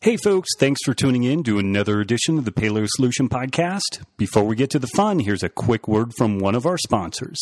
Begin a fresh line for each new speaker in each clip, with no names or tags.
Hey folks, thanks for tuning in to another edition of the Paleo Solution Podcast. Before we get to the fun, here's a quick word from one of our sponsors.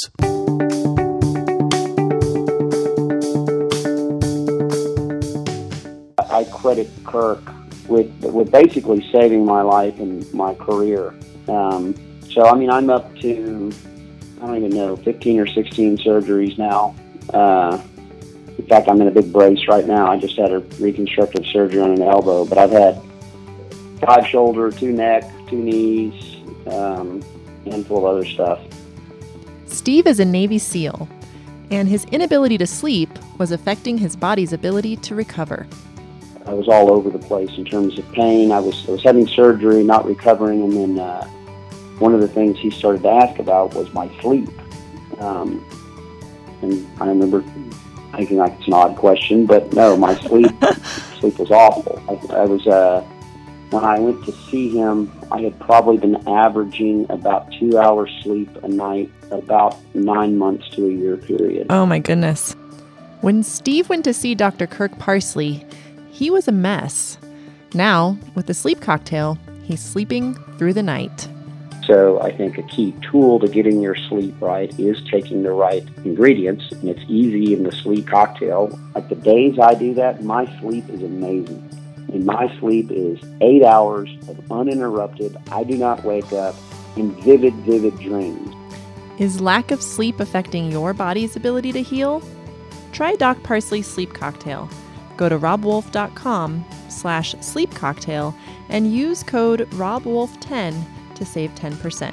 I credit Kirk with basically saving my life and my career. I'm up to, I don't even know, 15 or 16 surgeries now. In fact, I'm in a big brace right now. I just had a reconstructive surgery on an elbow, but I've had 5 shoulder, 2 neck, 2 knees, handful of other stuff.
Steve is a Navy SEAL, and his inability to sleep was affecting his body's ability to recover.
I was all over the place in terms of pain. I was having surgery, not recovering, and then one of the things he started to ask about was my sleep. And I remember thinking like it's an odd question, but no, my sleep was awful. I was when I went to see him, I had probably been averaging about 2 hours sleep a night, about 9 months to a year period.
Oh my goodness. When Steve went to see Dr. Kirk Parsley, he was a mess. Now, with the sleep cocktail, he's sleeping through the night.
So I think a key tool to getting your sleep right is taking the right ingredients, and it's easy in the sleep cocktail. Like the days I do that, my sleep is amazing. And my sleep is 8 hours of uninterrupted, I do not wake up, in vivid dreams.
Is lack of sleep affecting your body's ability to heal? Try Doc Parsley's sleep cocktail. Go to robwolf.com/sleep cocktail and use code RobWolf10 to save 10%.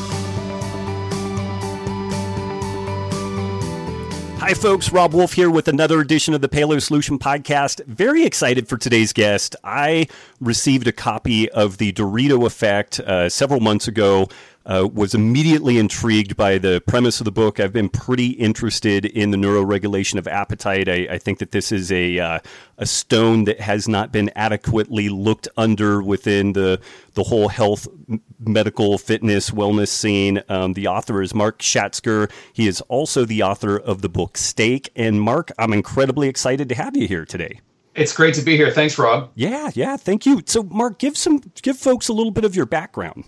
Hi folks, Rob Wolf here with another edition of the Paleo Solution Podcast. Very excited for today's guest. I received a copy of The Dorito Effect several months ago. Was immediately intrigued by the premise of the book. I've been pretty interested in the neuroregulation of appetite. I think that this is a stone that has not been adequately looked under within the whole health, medical, fitness, wellness scene. The author is Mark Schatzker. He is also the author of the book Steak. And Mark, I'm incredibly excited to have you here today.
It's great to be here. Thanks, Rob.
Yeah, thank you. So, Mark, give folks a little bit of your background.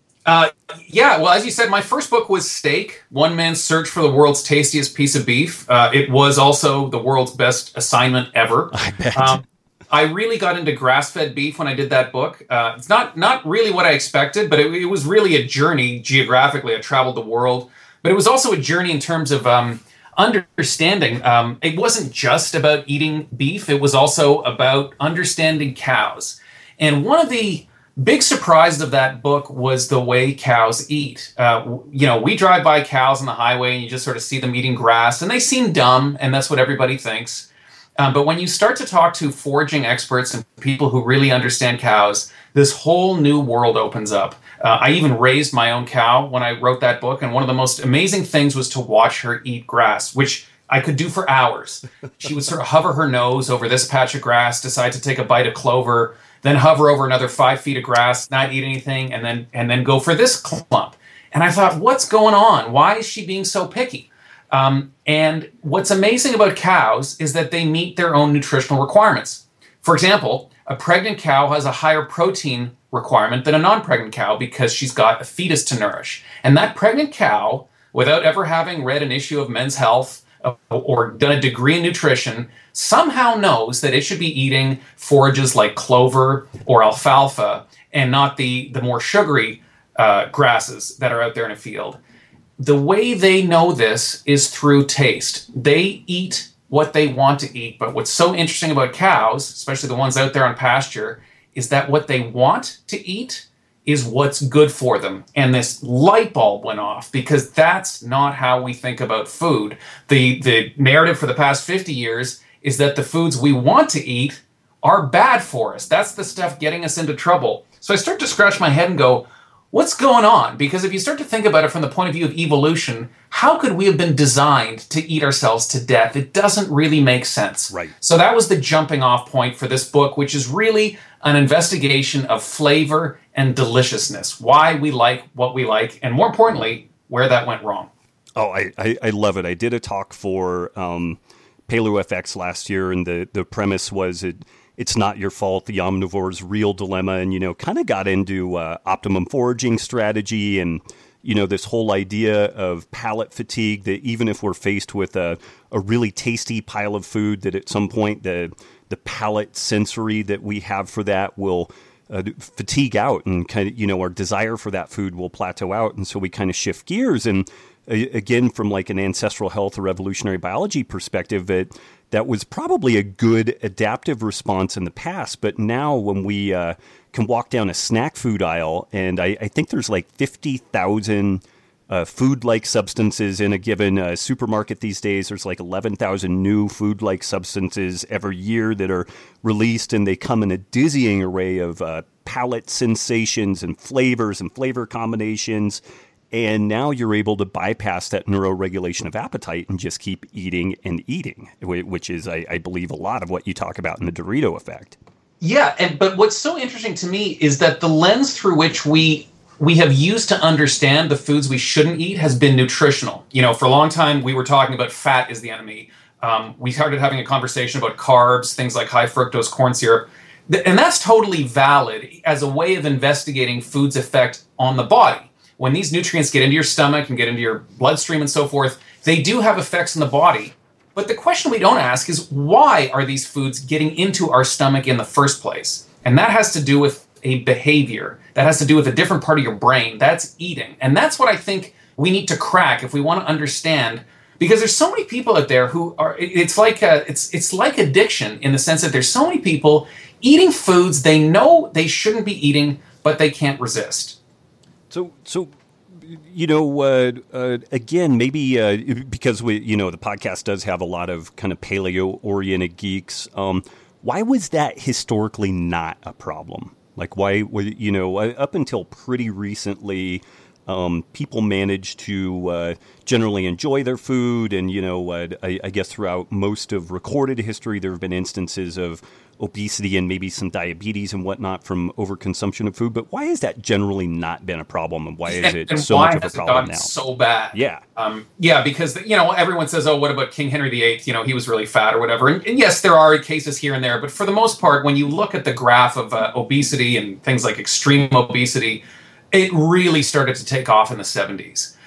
Well, as you said, my first book was Steak, One Man's Search for the World's Tastiest Piece of Beef. It was also the world's best assignment ever.
I bet.
I really got into grass-fed beef when I did that book. It's not really what I expected, but it was really a journey geographically. I traveled the world, but it was also a journey in terms of understanding. It wasn't just about eating beef. It was also about understanding cows. And one of the big surprise of that book was the way cows eat. We drive by cows on the highway and you just sort of see them eating grass and they seem dumb, and that's what everybody thinks. But when you start to talk to foraging experts and people who really understand cows, this whole new world opens up. I even raised my own cow when I wrote that book, and one of the most amazing things was to watch her eat grass, which I could do for hours. She would sort of hover her nose over this patch of grass, decide to take a bite of clover, then hover over another 5 feet of grass, not eat anything, and then go for this clump. And I thought, what's going on? Why is she being so picky? And what's amazing about cows is that they meet their own nutritional requirements. For example, a pregnant cow has a higher protein requirement than a non-pregnant cow because she's got a fetus to nourish. And that pregnant cow, without ever having read an issue of Men's Health or done a degree in nutrition, somehow knows that it should be eating forages like clover or alfalfa and not the more sugary grasses that are out there in a field. The way they know this is through taste. They eat what they want to eat, but what's so interesting about cows, especially the ones out there on pasture, is that what they want to eat is what's good for them. And this light bulb went off because that's not how we think about food. The narrative for the past 50 years is that the foods we want to eat are bad for us. That's the stuff getting us into trouble. So I start to scratch my head and go, what's going on? Because if you start to think about it from the point of view of evolution, how could we have been designed to eat ourselves to death? It doesn't really make sense.
Right.
So that was the jumping off point for this book, which is really an investigation of flavor and deliciousness, why we like what we like, and more importantly, where that went wrong.
Oh, I love it. I did a talk for Paleo FX last year, and the premise was It's Not Your Fault, the omnivore's real dilemma, and, kind of got into optimum foraging strategy and, this whole idea of palate fatigue, that even if we're faced with a really tasty pile of food, that at some point the palate sensory that we have for that will fatigue out, and kind of, our desire for that food will plateau out. And so we kind of shift gears. And again, from like an ancestral health or evolutionary biology perspective, that was probably a good adaptive response in the past. But now when we can walk down a snack food aisle, and I think there's like 50,000 food-like substances in a given supermarket these days. There's like 11,000 new food-like substances every year that are released, and they come in a dizzying array of palate sensations and flavors and flavor combinations. And now you're able to bypass that neuroregulation of appetite and just keep eating and eating, which is, I believe, a lot of what you talk about in the Dorito effect.
Yeah, but what's so interesting to me is that the lens through which we have used to understand the foods we shouldn't eat has been nutritional. For a long time, we were talking about fat is the enemy. We started having a conversation about carbs, things like high fructose corn syrup. And that's totally valid as a way of investigating food's effect on the body. When these nutrients get into your stomach and get into your bloodstream and so forth, they do have effects in the body. But the question we don't ask is, why are these foods getting into our stomach in the first place? And that has to do with a behavior. That has to do with a different part of your brain. That's eating. And that's what I think we need to crack if we want to understand, because there's so many people out there who are, it's like addiction, in the sense that there's so many people eating foods they know they shouldn't be eating, but they can't resist.
So, again, maybe because the podcast does have a lot of kind of paleo-oriented geeks. Why was that historically not a problem? Like, why, up until pretty recently, people managed to generally enjoy their food. And, I guess throughout most of recorded history, there have been instances of obesity and maybe some diabetes and whatnot from overconsumption of food. But why has that generally not been a problem? And why is it so much of a problem now?
So bad?
Yeah.
Because, everyone says, oh, what about King Henry VIII? He was really fat or whatever. And yes, there are cases here and there. But for the most part, when you look at the graph of obesity and things like extreme obesity, it really started to take off in the 70s.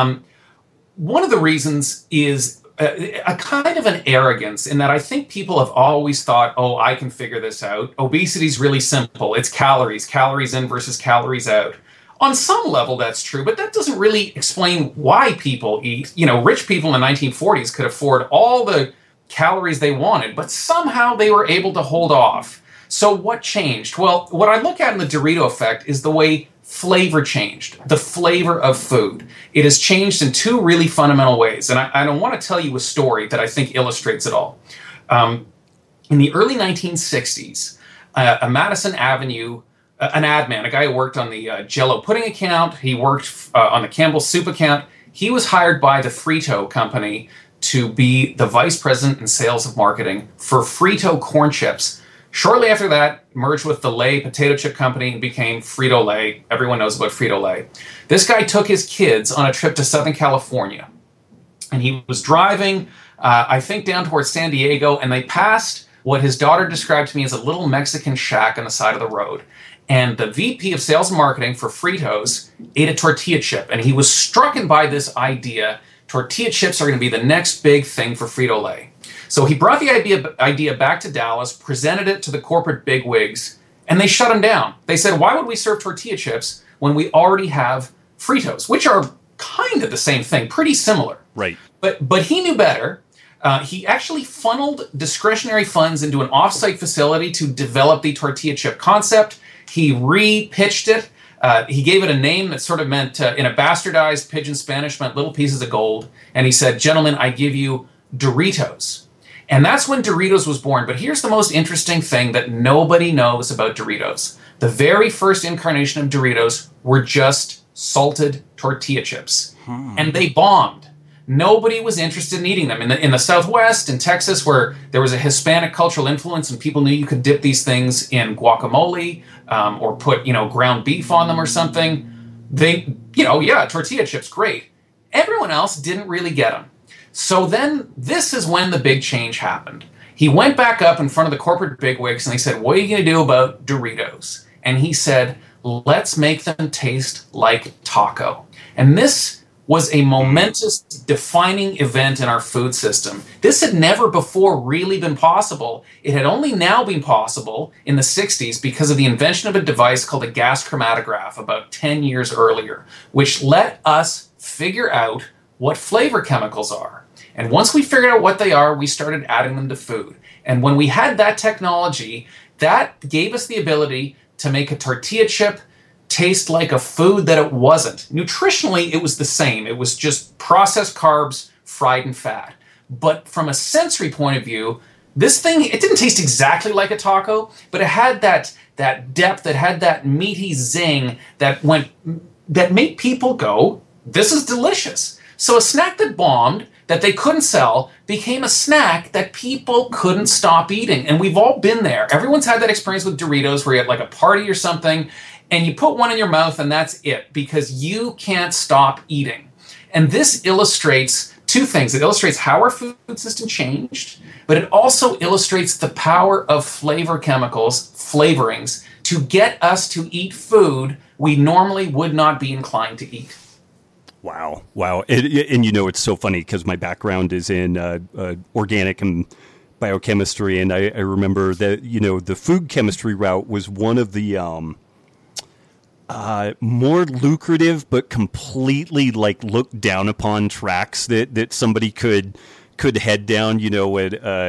One of the reasons is a kind of an arrogance in that I think people have always thought, oh, I can figure this out. Obesity is really simple. It's calories in versus calories out. On some level, that's true, but that doesn't really explain why people eat. Rich people in the 1940s could afford all the calories they wanted, but somehow they were able to hold off. So what changed? Well, what I look at in the Dorito effect is the way flavor changed, the flavor of food. It has changed in two really fundamental ways. And I want to tell you a story that I think illustrates it all. In the early 1960s, a Madison Avenue, an ad man, a guy who worked on the Jell-O pudding account, he worked on the Campbell's soup account. He was hired by the Frito company to be the vice president in sales of marketing for Frito corn chips. Shortly after that, merged with the Lay potato chip company and became Frito-Lay. Everyone knows about Frito-Lay. This guy took his kids on a trip to Southern California. And he was driving, I think, down towards San Diego, and they passed what his daughter described to me as a little Mexican shack on the side of the road. And the VP of sales and marketing for Fritos ate a tortilla chip. And he was struck by this idea, tortilla chips are going to be the next big thing for Frito-Lay. So he brought the idea back to Dallas, presented it to the corporate bigwigs, and they shut him down. They said, why would we serve tortilla chips when we already have Fritos, which are kind of the same thing, pretty similar.
Right.
But he knew better. He actually funneled discretionary funds into an off-site facility to develop the tortilla chip concept. He re-pitched it. He gave it a name that sort of meant, in a bastardized pidgin Spanish, meant little pieces of gold. And he said, gentlemen, I give you Doritos. And that's when Doritos was born. But here's the most interesting thing that nobody knows about Doritos. The very first incarnation of Doritos were just salted tortilla chips. And they bombed. Nobody was interested in eating them. In the Southwest, in Texas, where there was a Hispanic cultural influence and people knew you could dip these things in guacamole or put, ground beef on them or something, tortilla chips, great. Everyone else didn't really get them. So then this is when the big change happened. He went back up in front of the corporate bigwigs and they said, what are you going to do about Doritos? And he said, let's make them taste like taco. And this was a momentous, defining event in our food system. This had never before really been possible. It had only now been possible in the 60s because of the invention of a device called a gas chromatograph about 10 years earlier, which let us figure out what flavor chemicals are. And once we figured out what they are, we started adding them to food. And when we had that technology, that gave us the ability to make a tortilla chip taste like a food that it wasn't. Nutritionally, it was the same. It was just processed carbs, fried in fat. But from a sensory point of view, this thing, it didn't taste exactly like a taco, but it had that depth, it had that meaty zing that made people go, this is delicious. So a snack that bombed, that they couldn't sell, became a snack that people couldn't stop eating. And we've all been there. Everyone's had that experience with Doritos where you're at like a party or something, and you put one in your mouth and that's it, because you can't stop eating. And this illustrates two things. It illustrates how our food system changed, but it also illustrates the power of flavor chemicals, flavorings, to get us to eat food we normally would not be inclined to eat.
Wow. And you know, it's so funny because my background is in organic and biochemistry, and I remember that, you know, the food chemistry route was one of the more lucrative but completely like looked down upon tracks that somebody could head down. You know,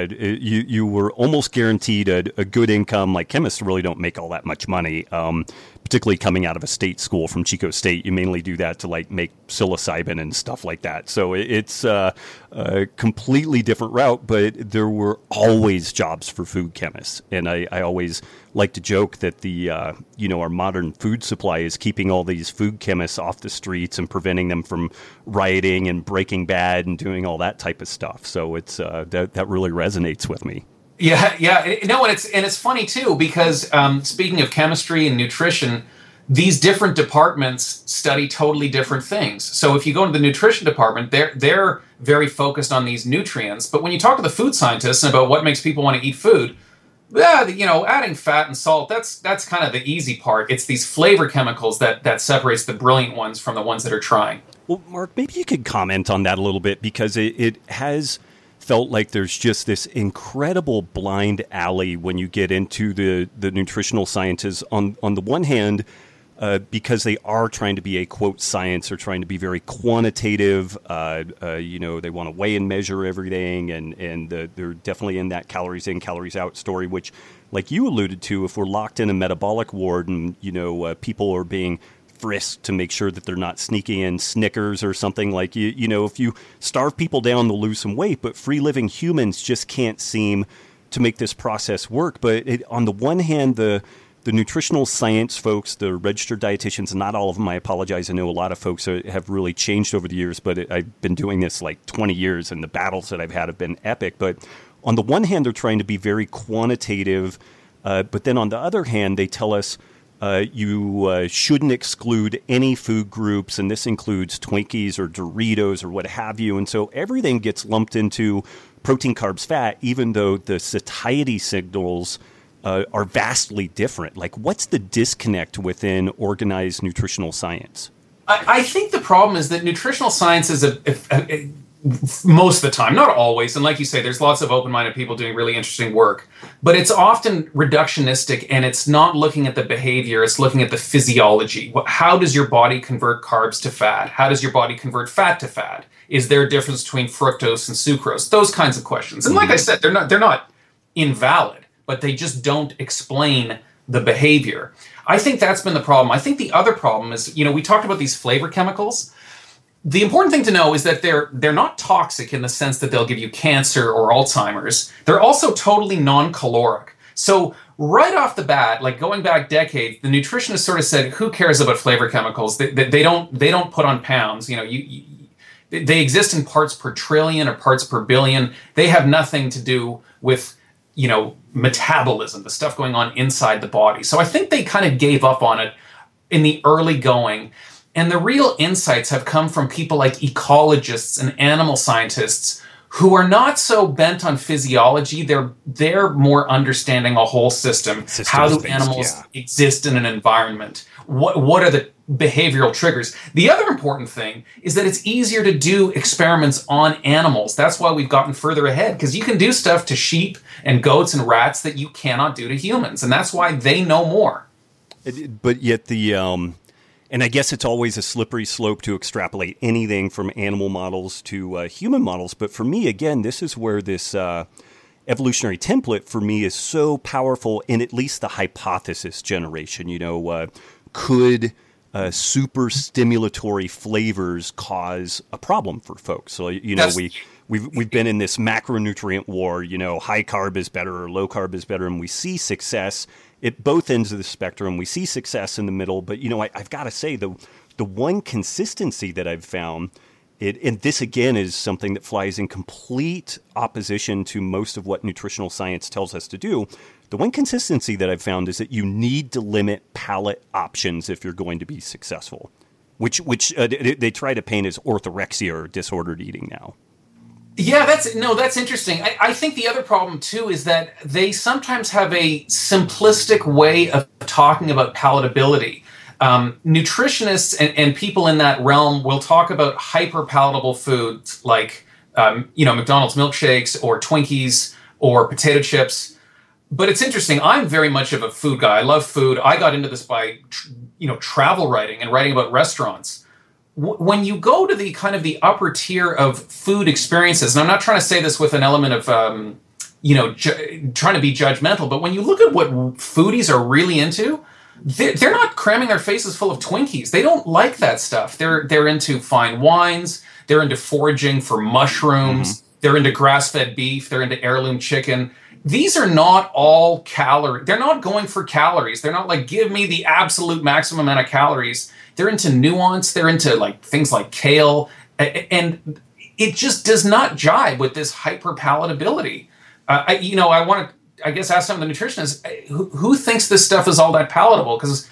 you were almost guaranteed a good income. Like chemists really don't make all that much money, particularly coming out of a state school from Chico State. You mainly do that to like make psilocybin and stuff like that. So it's a completely different route, but there were always jobs for food chemists. And I always like to joke that our modern food supply is keeping all these food chemists off the streets and preventing them from rioting and breaking bad and doing all that type of stuff. So it's that really resonates with me.
Yeah. No, and it's funny too, because speaking of chemistry and nutrition, these different departments study totally different things. So if you go into the nutrition department, they're very focused on these nutrients. But when you talk to the food scientists about what makes people want to eat food, adding fat and salt, that's kind of the easy part. It's these flavor chemicals that separates the brilliant ones from the ones that are trying.
Well, Mark, maybe you could comment on that a little bit, because it has felt like there's just this incredible blind alley when you get into the nutritional sciences. On the one hand, because they are trying to be a, quote, science, or trying to be very quantitative, they want to weigh and measure everything, and they're definitely in that calories in, calories out story, which, like you alluded to, if we're locked in a metabolic ward and, people are being frisked to make sure that they're not sneaking in Snickers or something, like, if you starve people down, they'll lose some weight, but free-living humans just can't seem to make this process work. But on the one hand, the nutritional science folks, the registered dietitians, not all of them, I apologize, I know a lot of folks have really changed over the years, but I've been doing this like 20 years, and the battles that I've had have been epic. But on the one hand, they're trying to be very quantitative, but then on the other hand, they tell us you shouldn't exclude any food groups, and this includes Twinkies or Doritos or what have you. And so everything gets lumped into protein, carbs, fat, even though the satiety signals are vastly different. Like, what's the disconnect within organized nutritional science?
I think the problem is that nutritional science is most of the time, not always, and like you say, there's lots of open-minded people doing really interesting work, but it's often reductionistic, and it's not looking at the behavior, it's looking at the physiology. How does your body convert carbs to fat? How does your body convert fat to fat? Is there a difference between fructose and sucrose? Those kinds of questions. And like I said, they're not invalid, but they just don't explain the behavior. I think that's been the problem. I think the other problem is, we talked about these flavor chemicals. The important thing to know is that they're not toxic in the sense that they'll give you cancer or Alzheimer's. They're also totally non-caloric. So right off the bat, like going back decades, the nutritionist sort of said, who cares about flavor chemicals? They don't put on pounds. They exist in parts per trillion or parts per billion. They have nothing to do with metabolism, the stuff going on inside the body. So I think they kind of gave up on it in the early going. And the real insights have come from people like ecologists and animal scientists who are not so bent on physiology. They're more understanding a whole system. How do animals exist in an environment? What are the behavioral triggers? The other important thing is that it's easier to do experiments on animals. That's why we've gotten further ahead, because you can do stuff to sheep and goats and rats that you cannot do to humans, and that's why they know more.
But yet and I guess it's always a slippery slope to extrapolate anything from animal models to human models. But for me, again, this is where this evolutionary template for me is so powerful in at least the hypothesis generation. Could super stimulatory flavors cause a problem for folks? So, we've been in this macronutrient war, high carb is better or low carb is better, and we see success at both ends of the spectrum. We see success in the middle, but I've got to say the one consistency that I've found, and this again is something that flies in complete opposition to most of what nutritional science tells us to do. The one consistency that I've found is that you need to limit palate options if you're going to be successful, which they try to paint as orthorexia or disordered eating now.
Yeah, that's interesting. I think the other problem, too, is that they sometimes have a simplistic way of talking about palatability. Nutritionists and people in that realm will talk about hyper-palatable foods like, McDonald's milkshakes or Twinkies or potato chips. But it's interesting. I'm very much of a food guy. I love food. I got into this by, travel writing and writing about restaurants. When you go to the kind of the upper tier of food experiences, and I'm not trying to say this with an element of, trying to be judgmental, but when you look at what foodies are really into, they're not cramming their faces full of Twinkies. They don't like that stuff. They're into fine wines. They're into foraging for mushrooms. Mm-hmm. They're into grass-fed beef. They're into heirloom chicken. These are not all calories. They're not going for calories. They're not like, give me the absolute maximum amount of calories. They're into nuance. They're into like things like kale. And it just does not jive with this hyper palatability. I want to, I guess, ask some of the nutritionists, who thinks this stuff is all that palatable? Because,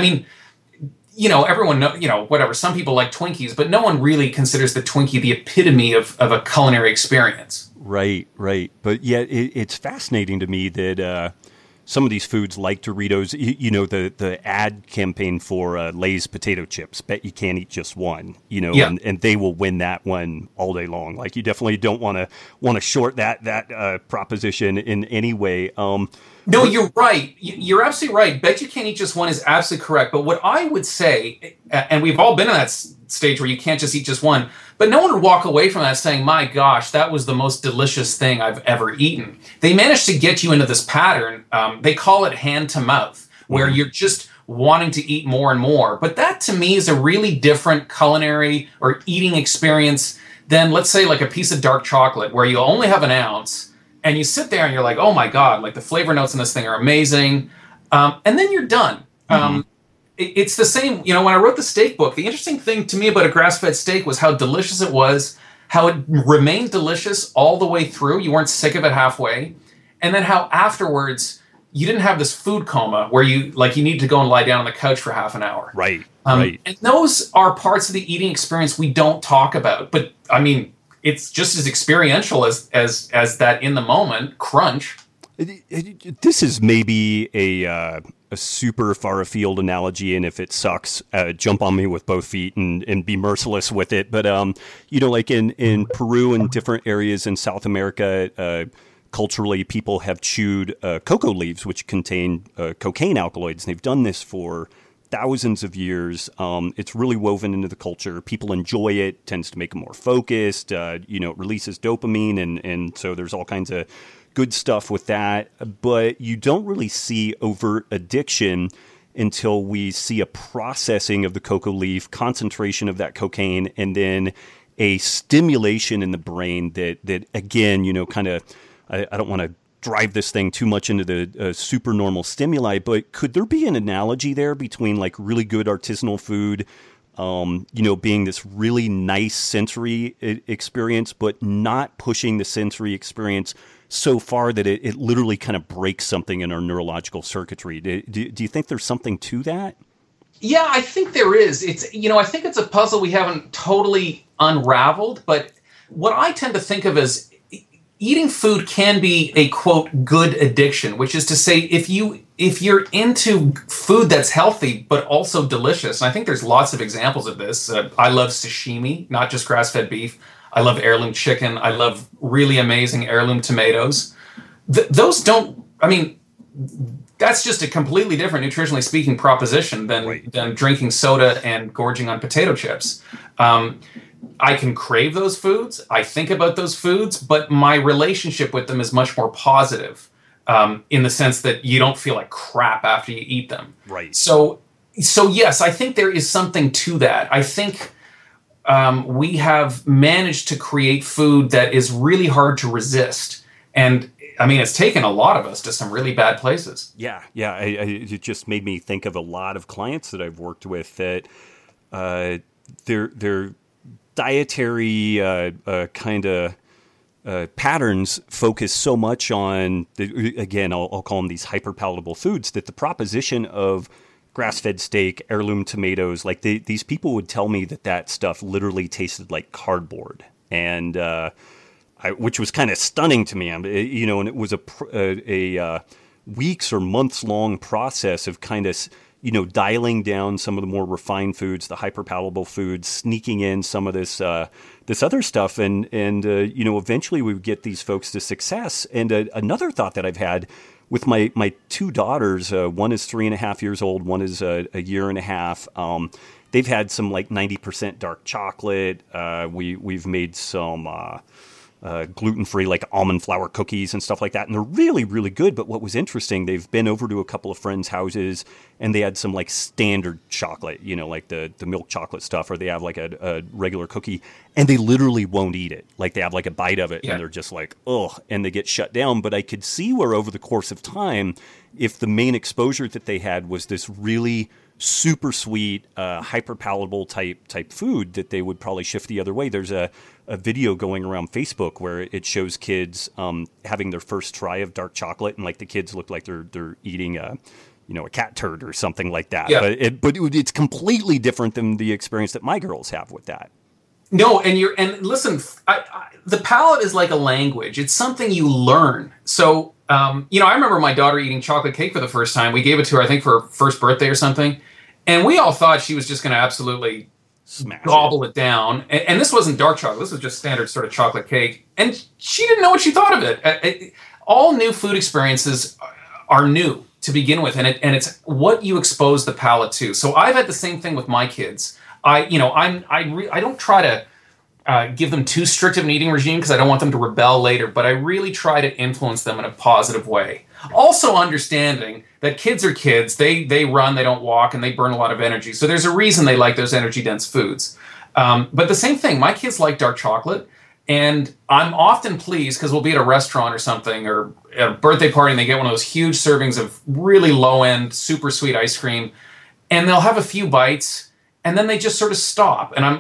everyone whatever. Some people like Twinkies, but no one really considers the Twinkie the epitome of a culinary experience.
Right. But yet it's fascinating to me that some of these foods like Doritos, the ad campaign for Lay's potato chips, bet you can't eat just one, and they will win that one all day long. Like, you definitely don't want to short that proposition in any way.
No, you're right. You're absolutely right. Bet you can't eat just one is absolutely correct. But what I would say, and we've all been in that stage where you can't just eat just one, but no one would walk away from that saying, my gosh, that was the most delicious thing I've ever eaten. They managed to get you into this pattern. They call it hand to mouth, where you're just wanting to eat more and more. But that to me is a really different culinary or eating experience than, let's say, like a piece of dark chocolate where you only have an ounce and you sit there and you're like, oh my God, like the flavor notes in this thing are amazing. And then you're done. It's the same, when I wrote the steak book, the interesting thing to me about a grass-fed steak was how delicious it was, how it remained delicious all the way through. You weren't sick of it halfway. And then how afterwards you didn't have this food coma where you need to go and lie down on the couch for half an hour.
Right.
And those are parts of the eating experience we don't talk about. But I mean, it's just as experiential as that in the moment crunch.
This is maybe a super far afield analogy, and if it sucks, jump on me with both feet and be merciless with it. But like in Peru and different areas in South America, culturally, people have chewed cocoa leaves, which contain cocaine alkaloids, and they've done this for thousands of years. It's really woven into the culture. People enjoy it. Tends to make them more focused. It releases dopamine, and so there's all kinds of good stuff with that. But you don't really see overt addiction until we see a processing of the cocoa leaf, concentration of that cocaine, and then a stimulation in the brain that again, kind of, I don't want to drive this thing too much into the super normal stimuli, but could there be an analogy there between like really good artisanal food, being this really nice sensory experience, but not pushing the sensory experience so far that it literally kind of breaks something in our neurological circuitry? Do you think there's something to that?
Yeah, I think there is. It's, I think it's a puzzle we haven't totally unraveled, but what I tend to think of as eating food can be a quote good addiction, which is to say if you're into food that's healthy but also delicious. And I think there's lots of examples of this. I love sashimi, not just grass-fed beef. I love heirloom chicken. I love really amazing heirloom tomatoes. Those don't, I mean, that's just a completely different, nutritionally speaking, proposition than drinking soda and gorging on potato chips. I can crave those foods. I think about those foods, but my relationship with them is much more positive, in the sense that you don't feel like crap after you eat them.
Right.
So yes, I think there is something to that. I think we have managed to create food that is really hard to resist. And I mean, it's taken a lot of us to some really bad places.
Yeah. It just made me think of a lot of clients that I've worked with that their dietary kind of patterns focus so much on, again, I'll call them these hyperpalatable foods, that the proposition of grass-fed steak, heirloom tomatoes, like these people would tell me that stuff literally tasted like cardboard. And which was kind of stunning to me, and it was a weeks or months long process of kind of, dialing down some of the more refined foods, the hyperpalatable foods, sneaking in some of this other stuff, and eventually we would get these folks to success. And another thought that I've had with my two daughters, one is 3.5 years old, one is a year and a half. They've had some like 90% dark chocolate. We've made some gluten-free like almond flour cookies and stuff like that. And they're really, really good. But what was interesting, they've been over to a couple of friends' houses and they had some like standard chocolate, like the milk chocolate stuff, or they have like a regular cookie, and they literally won't eat it. Like they have like a bite of it and they're just like, ugh, and they get shut down. But I could see where over the course of time, if the main exposure that they had was this really super sweet, hyperpalatable type food, that they would probably shift the other way. There's a video going around Facebook where it shows kids having their first try of dark chocolate, and like the kids look like they're eating a cat turd or something like that.
Yeah.
But it's completely different than the experience that my girls have with that.
No, and listen, the palate is like a language. It's something you learn. So, I remember my daughter eating chocolate cake for the first time. We gave it to her, I think, for her first birthday or something. And we all thought she was just going to absolutely gobble it down. And this wasn't dark chocolate. This was just standard sort of chocolate cake. And she didn't know what she thought of it. All new food experiences are new to begin with. And it's what you expose the palate to. So I've had the same thing with my kids. I don't try to give them too strict of an eating regime because I don't want them to rebel later, but I really try to influence them in a positive way. Also understanding that kids are kids, they run, they don't walk, and they burn a lot of energy. So there's a reason they like those energy-dense foods. But the same thing, my kids like dark chocolate, and I'm often pleased because we'll be at a restaurant or something, or at a birthday party, and they get one of those huge servings of really low-end, super sweet ice cream, and they'll have a few bites, and then they just sort of stop. And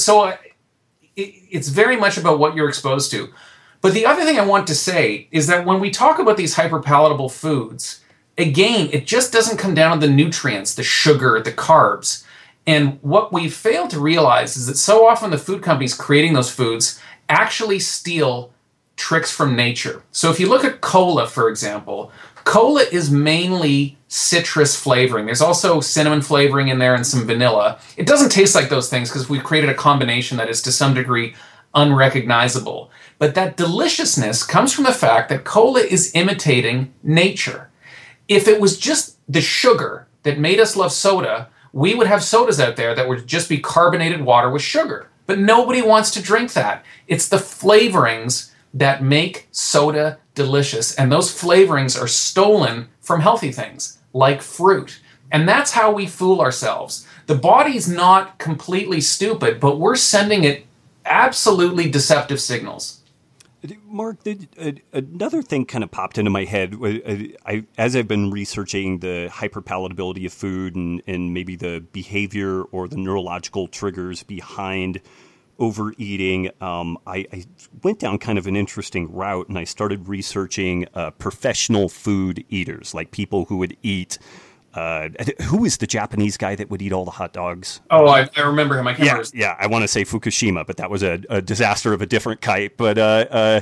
it's very much about what you're exposed to. But the other thing I want to say is that when we talk about these hyperpalatable foods, again, it just doesn't come down to the nutrients, the sugar, the carbs. And what we fail to realize is that so often the food companies creating those foods actually steal tricks from nature. So if you look at cola, for example, cola is mainly citrus flavoring. There's also cinnamon flavoring in there and some vanilla. It doesn't taste like those things because we've created a combination that is to some degree unrecognizable. But that deliciousness comes from the fact that cola is imitating nature. If it was just the sugar that made us love soda, we would have sodas out there that would just be carbonated water with sugar. But nobody wants to drink that. It's the flavorings that make soda delicious. And those flavorings are stolen from healthy things like fruit. And that's how we fool ourselves. The body's not completely stupid, but we're sending it absolutely deceptive signals.
Mark, another thing kind of popped into my head. As I've been researching the hyperpalatability of food and maybe the behavior or the neurological triggers behind overeating, I went down kind of an interesting route, and I started researching professional food eaters, like people who would eat. Who was the Japanese guy that would eat all the hot dogs?
Oh, I remember him. I can't remember.
Yeah, I want to say Fukushima, but that was a disaster of a different type. But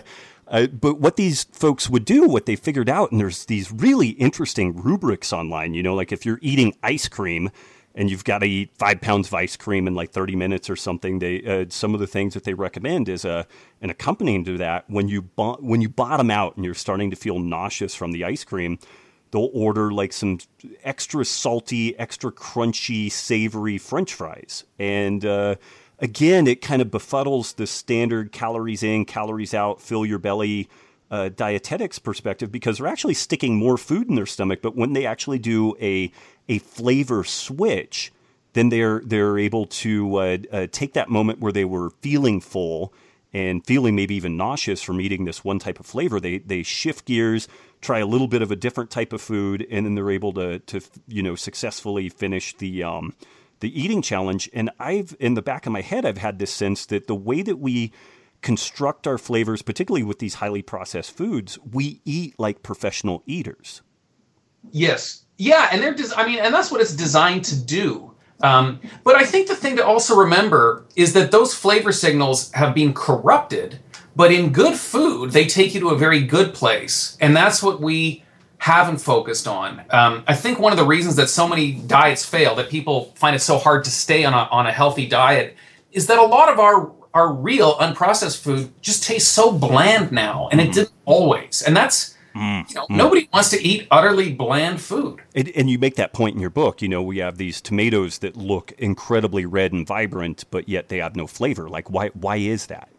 But what these folks would do, what they figured out, and there's these really interesting rubrics online, like if you're eating ice cream and you've got to eat 5 pounds of ice cream in like 30 minutes or something, they some of the things that they recommend is an accompanying to that, when you bottom out and you're starting to feel nauseous from the ice cream, they'll order like some extra salty, extra crunchy, savory French fries. And again, it kind of befuddles the standard calories in, calories out, fill your belly dietetics perspective, because they're actually sticking more food in their stomach. But when they actually do a flavor switch, then they're able to take that moment where they were feeling full and feeling maybe even nauseous from eating this one type of flavor. They shift gears, try a little bit of a different type of food, and then they're able to successfully finish the eating challenge. And in the back of my head, I've had this sense that the way that we construct our flavors, particularly with these highly processed foods, we eat like professional eaters.
Yes. Yeah. And and that's what it's designed to do. But I think the thing to also remember is that those flavor signals have been corrupted, but in good food, they take you to a very good place. And that's what we haven't focused on. I think one of the reasons that so many diets fail, that people find it so hard to stay on a healthy diet, is that a lot of our real unprocessed food just tastes so bland now, and it didn't always. And that's, nobody wants to eat utterly bland food.
And you make that point in your book. We have these tomatoes that look incredibly red and vibrant, but yet they have no flavor. Like, why is that?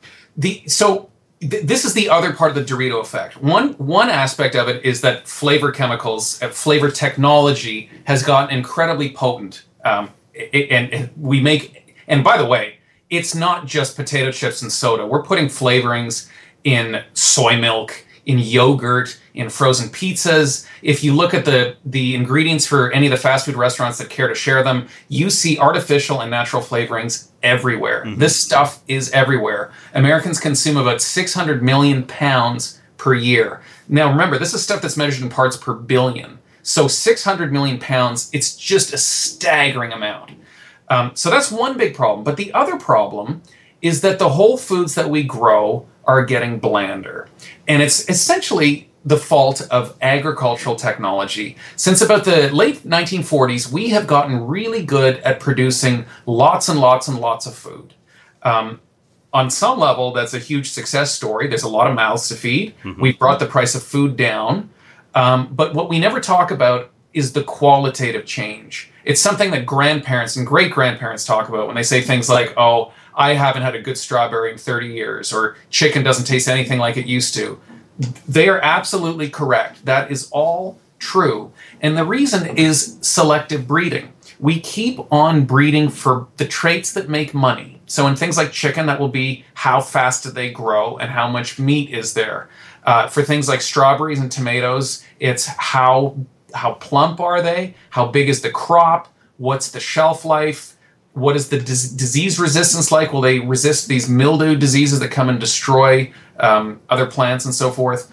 This is the other part of the Dorito effect. One aspect of it is that flavor chemicals, flavor technology has gotten incredibly potent. And by the way, it's not just potato chips and soda. We're putting flavorings in soy milk, in yogurt, in frozen pizzas. If you look at the ingredients for any of the fast food restaurants that care to share them, you see artificial and natural flavorings everywhere. Mm-hmm. This stuff is everywhere. Americans consume about 600 million pounds per year. Now, remember, this is stuff that's measured in parts per billion. So 600 million pounds, it's just a staggering amount. So that's one big problem. But the other problem is that the whole foods that we grow are getting blander. And it's essentially the fault of agricultural technology. Since about the late 1940s, we have gotten really good at producing lots and lots and lots of food. On some level, that's a huge success story. There's a lot of mouths to feed. Mm-hmm. We've brought the price of food down. But what we never talk about is the qualitative change. It's something that grandparents and great-grandparents talk about when they say things like, oh, I haven't had a good strawberry in 30 years, or chicken doesn't taste anything like it used to. They are absolutely correct. That is all true. And the reason is selective breeding. We keep on breeding for the traits that make money. So in things like chicken, that will be how fast do they grow and how much meat is there. For things like strawberries and tomatoes, it's how plump are they? How big is the crop? What's the shelf life? What is the disease resistance like? Will they resist these mildew diseases that come and destroy other plants and so forth?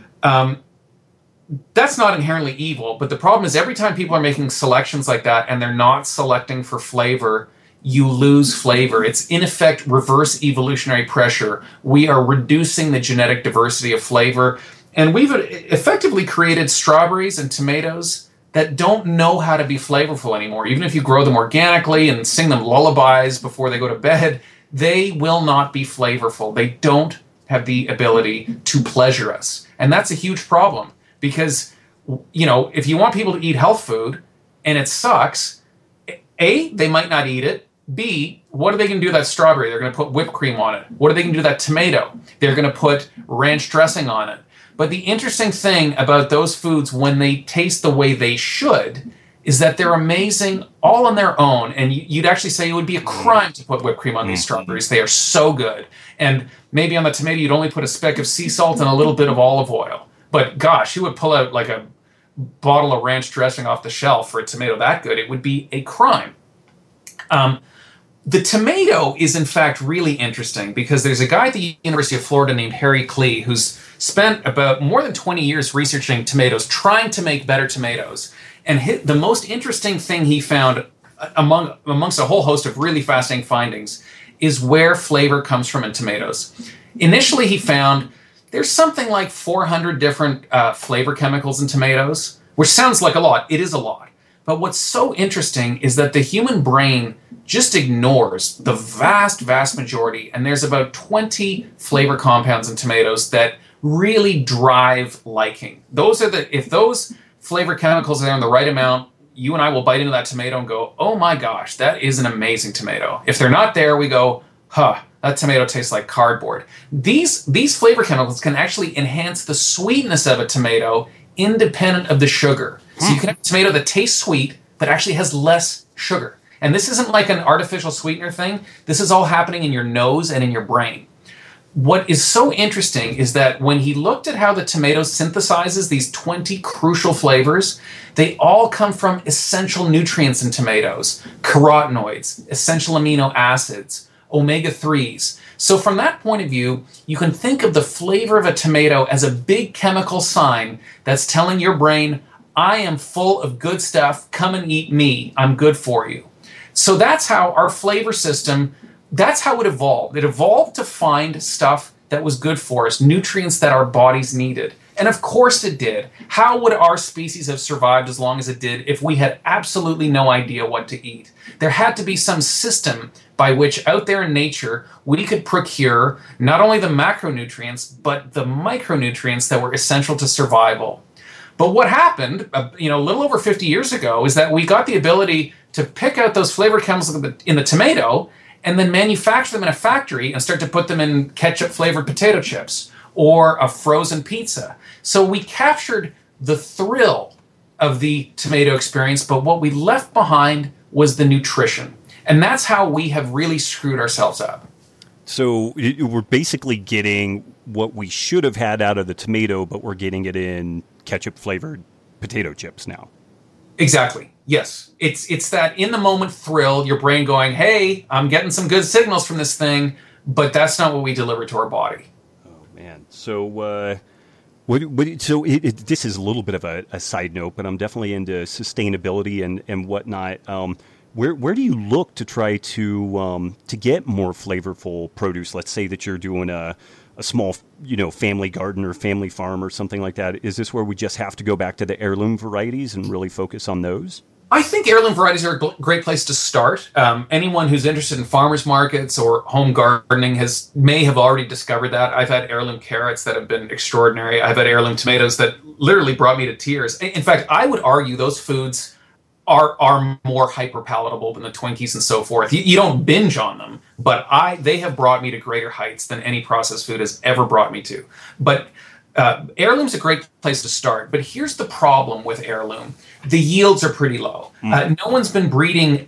That's not inherently evil, but the problem is every time people are making selections like that and they're not selecting for flavor, you lose flavor. It's in effect reverse evolutionary pressure. We are reducing the genetic diversity of flavor, and we've effectively created strawberries and tomatoes that don't know how to be flavorful anymore. Even if you grow them organically and sing them lullabies before they go to bed, they will not be flavorful. They don't have the ability to pleasure us. And that's a huge problem because, if you want people to eat health food and it sucks, A, they might not eat it. B, what are they going to do with that strawberry? They're going to put whipped cream on it. What are they going to do with that tomato? They're going to put ranch dressing on it. But the interesting thing about those foods when they taste the way they should is that they're amazing all on their own. And you'd actually say it would be a crime to put whipped cream on these strawberries. They are so good. And maybe on the tomato, you'd only put a speck of sea salt and a little bit of olive oil. But gosh, you would pull out like a bottle of ranch dressing off the shelf for a tomato that good. It would be a crime. The tomato is, in fact, really interesting because there's a guy at the University of Florida named Harry Klee who's spent about more than 20 years researching tomatoes, trying to make better tomatoes. And the most interesting thing he found, amongst a whole host of really fascinating findings, is where flavor comes from in tomatoes. Initially, he found there's something like 400 different flavor chemicals in tomatoes, which sounds like a lot. It is a lot. But what's so interesting is that the human brain just ignores the vast, vast majority. And there's about 20 flavor compounds in tomatoes that really drive liking. If those flavor chemicals are there in the right amount, you and I will bite into that tomato and go, oh my gosh, that is an amazing tomato. If they're not there, we go, that tomato tastes like cardboard. These flavor chemicals can actually enhance the sweetness of a tomato independent of the sugar. So you can have a tomato that tastes sweet, but actually has less sugar. And this isn't like an artificial sweetener thing. This is all happening in your nose and in your brain. What is so interesting is that when he looked at how the tomato synthesizes these 20 crucial flavors, they all come from essential nutrients in tomatoes, carotenoids, essential amino acids, omega-3s. So from that point of view, you can think of the flavor of a tomato as a big chemical sign that's telling your brain, I am full of good stuff, come and eat me, I'm good for you. So that's how our flavor system, that's how it evolved. It evolved to find stuff that was good for us, nutrients that our bodies needed. And of course it did. How would our species have survived as long as it did if we had absolutely no idea what to eat? There had to be some system by which out there in nature we could procure not only the macronutrients, but the micronutrients that were essential to survival. But what happened, a little over 50 years ago, is that we got the ability to pick out those flavor chemicals in the tomato and then manufacture them in a factory and start to put them in ketchup-flavored potato chips or a frozen pizza. So we captured the thrill of the tomato experience, but what we left behind was the nutrition. And that's how we have really screwed ourselves up.
So we're basically getting what we should have had out of the tomato, but we're getting it in ketchup-flavored potato chips now.
Exactly. Yes. It's that in-the-moment thrill, your brain going, hey, I'm getting some good signals from this thing, but that's not what we deliver to our body.
Oh, man. So this is a little bit of a side note, but I'm definitely into sustainability and whatnot. Where do you look to try to get more flavorful produce? Let's say that you're doing a small, family garden or family farm or something like that. Is this where we just have to go back to the heirloom varieties and really focus on those?
I think heirloom varieties are a great place to start. Anyone who's interested in farmers markets or home gardening may have already discovered that. I've had heirloom carrots that have been extraordinary. I've had heirloom tomatoes that literally brought me to tears. In fact, I would argue those foods are more hyper palatable than the Twinkies and so forth. You don't binge on them, but they have brought me to greater heights than any processed food has ever brought me to. But heirloom's a great place to start. But here's the problem with heirloom. The yields are pretty low. No one's been breeding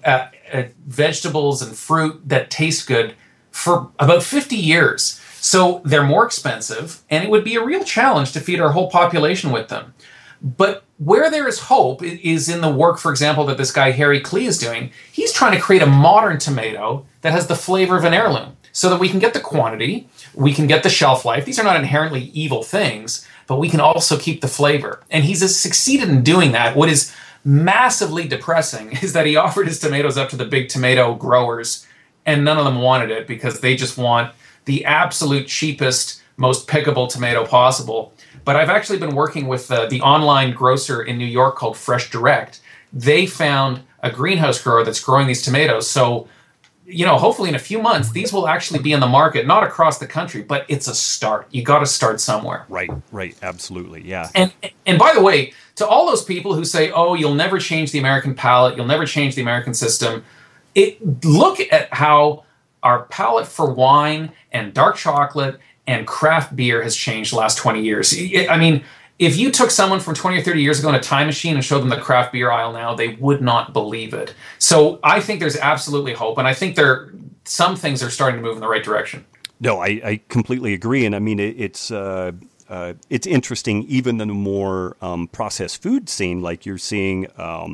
vegetables and fruit that taste good for about 50 years. So they're more expensive, and it would be a real challenge to feed our whole population with them. But where there is hope is in the work, for example, that this guy Harry Klee is doing. He's trying to create a modern tomato that has the flavor of an heirloom so that we can get the quantity, we can get the shelf life. These are not inherently evil things, but we can also keep the flavor. And he's succeeded in doing that. What is massively depressing is that he offered his tomatoes up to the big tomato growers, and none of them wanted it because they just want the absolute cheapest, most pickable tomato possible. But I've actually been working with the online grocer in New York called Fresh Direct. They found a greenhouse grower that's growing these tomatoes. So, hopefully in a few months, these will actually be in the market, not across the country, but it's a start. You got to start somewhere.
Right. Absolutely. Yeah.
And by the way, to all those people who say, oh, you'll never change the American palate, you'll never change the American system, look at how our palate for wine and dark chocolate and craft beer has changed the last 20 years. I mean, if you took someone from 20 or 30 years ago in a time machine and showed them the craft beer aisle now, they would not believe it. So I think there's absolutely hope. And I think some things are starting to move in the right direction.
No, I completely agree. And I mean, it's interesting, even in the more processed food scene, like you're seeing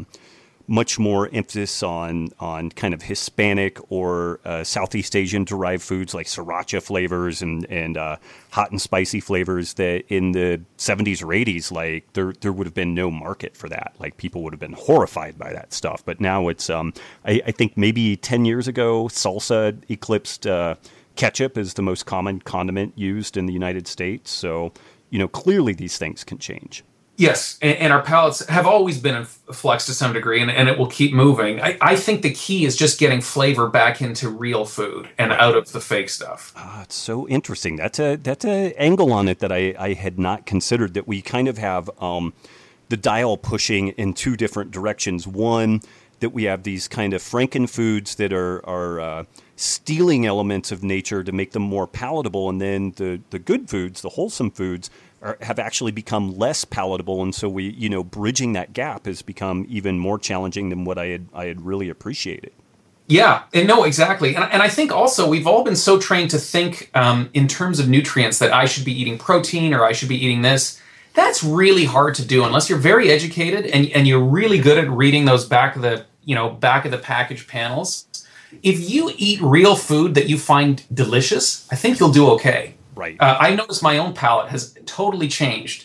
much more emphasis on kind of Hispanic or Southeast Asian derived foods like sriracha flavors and hot and spicy flavors that in the 70s or 80s, like there would have been no market for that. Like people would have been horrified by that stuff. But now it's, I think maybe 10 years ago, salsa eclipsed ketchup is the most common condiment used in the United States. So, clearly these things can change.
Yes, and our palates have always been in flux to some degree, and it will keep moving. I think the key is just getting flavor back into real food and out of the fake stuff.
It's so interesting. That's a angle on it that I had not considered, that we kind of have the dial pushing in two different directions. One, that we have these kind of frankenfoods that are stealing elements of nature to make them more palatable, and then the good foods, the wholesome foods, have actually become less palatable, and so we, bridging that gap has become even more challenging than what I had really appreciated.
Yeah, and no, exactly. And I think also we've all been so trained to think in terms of nutrients that I should be eating protein or I should be eating this. That's really hard to do unless you're very educated and you're really good at reading those back of the package panels. If you eat real food that you find delicious, I think you'll do okay.
Right.
I noticed my own palate has totally changed.